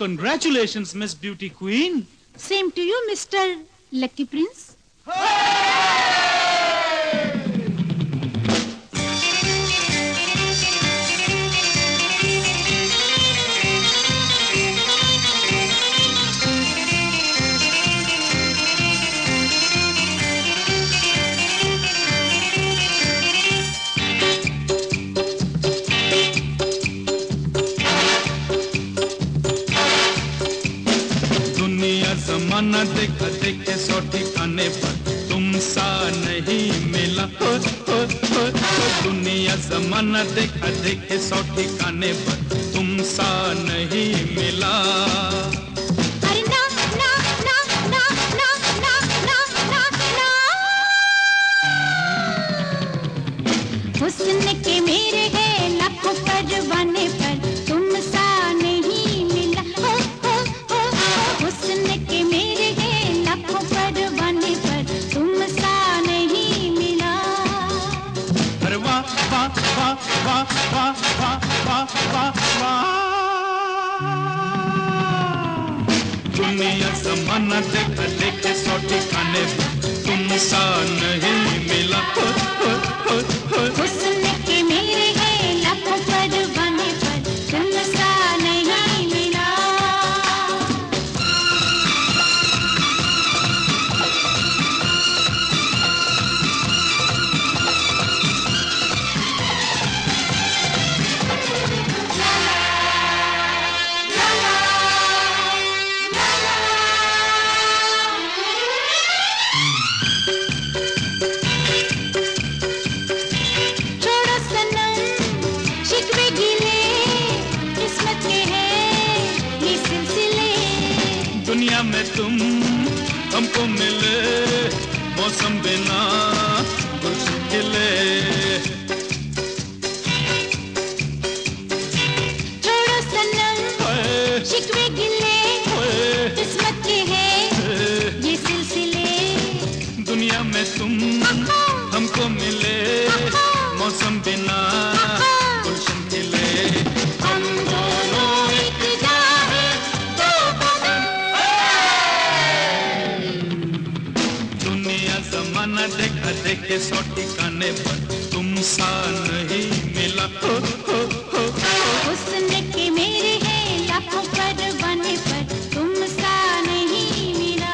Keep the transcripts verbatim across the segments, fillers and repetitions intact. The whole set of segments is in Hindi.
Congratulations, Miss Beauty Queen. Same to you, Mister Lucky Prince. जमाना देखा देखे सौ ठिकाने पर तुम सा नहीं मिला हो, हो, हो, हो। दुनिया जमाना देखा देखे सौ ठिकाने पर तुम सा नहीं मिला। अरे ना ना ना ना ना ना ना ना हुस्न के मेरे हैं लाखों परवाने पर तुम सा नहीं मिला। हो, हो, हो, हो। हुस्न के मेरे हैं लाखों परवाने पर तुम सा नहीं मिला। अरे वाह वाह वाह वाह वाह वाह वाह वाह। दुनिया जमाना देखा देखे सौ ठिकाने पर तुम सा नहीं मिला। हो, हो, हो, हो। हुस्न के मेरे हैं लाखों परवाने पर तुम सा नहीं मिला। छोड़ो सनम शिकवे गिले किस्मत के हैं ये सिलसिले। दुनिया में तुम हमको मिले मौसम बिना गुलशन खिले। छोड़ो सनम ओए, शिकवे गिले ओए, किस्मत के हैं ये सिलसिले। दुनिया में तुम हमको मिले मौसम बिना गुलशन खिले। हम दोनों एक जाए दो बदन। दुनिया जमाना देखा देखे सौ ठिकाने पर तुम सा नहीं मिला। हो, हो, हो, हो। हुस्न के मेरे हैं लाखों परवाने पर तुम सा नहीं मिला।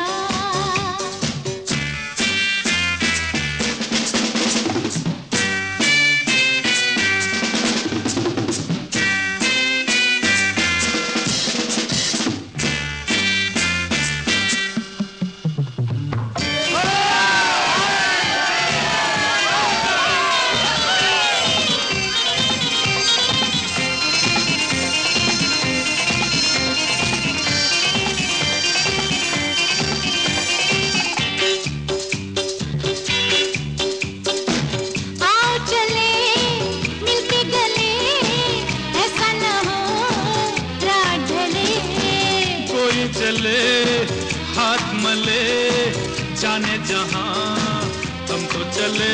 आओ चले मिलके गले ऐसा न हो रात ढले। कोई चले हाथ मले जाने जहां हम तो चले।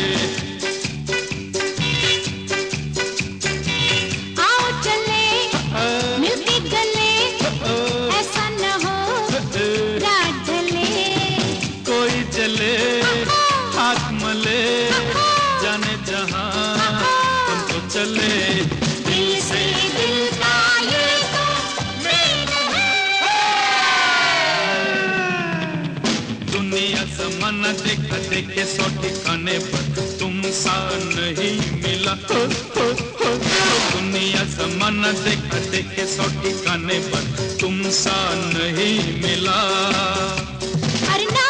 आओ चले मिलके गले ऐसा न हो रात ढले। कोई चले हाथ मले जाने जहां हम तो चले। दिल से दिल का ये तो मेल है। दुनिया जमाना देखा देखे सौ ठिकाने पर तुम सा नहीं मिला। हो, हो, हो, हो। दुनिया जमाना देखा देखे सौ ठिकाने पर तुम सा नहीं मिला। अरे ना